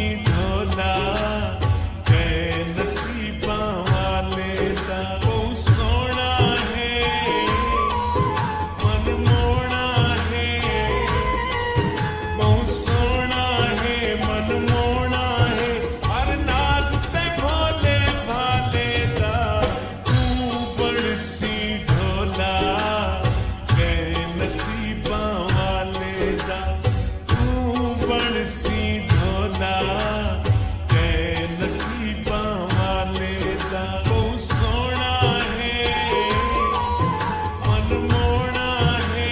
ढोला कै नसीबा वाले दा बहुत सोना है मनमोना है बहुत सोना है मनमोना है हर नाज ते भोले भाले दा तू बड़सी ढोला कै नसीबा वाले दा तू बड़सी ढोला कै नसीबा वाले दा बहुत सोना है मनमोना है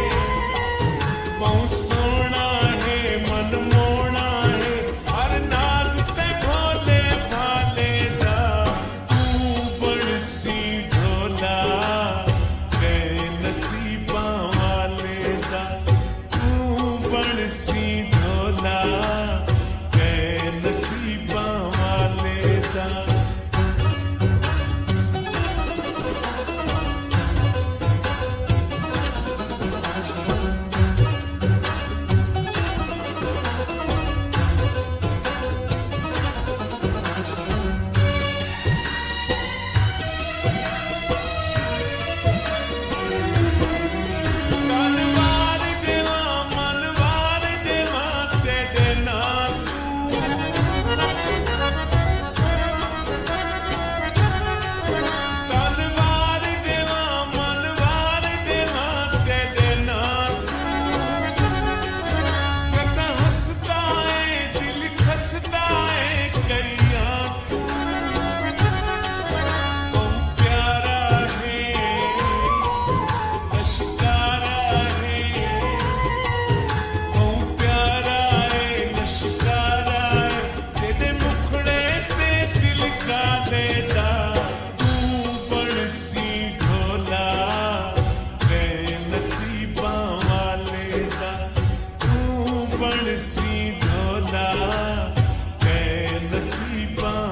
बहुत सोना है मनमोना है हर नाज ते भोले भाले दा तू बड़सी ढोला कै नसीबा वाले दा तू बड़सी ढोला कै नसीबा वाले दा तलवार देवा मनवार देवा तेरे नाम तलवार देवा मनवार देवा तेरे नाम कदा हंसदा है दिल खसदा है करिया बहुत प्यारा है लश्कारा है बहुत प्यारा है लश्कारा है तेरे मुखड़े ते दिल का लेदा तू बड़सी ढोला कै नसीबा वाले दा तू बड़सी ढोला कै नसीबा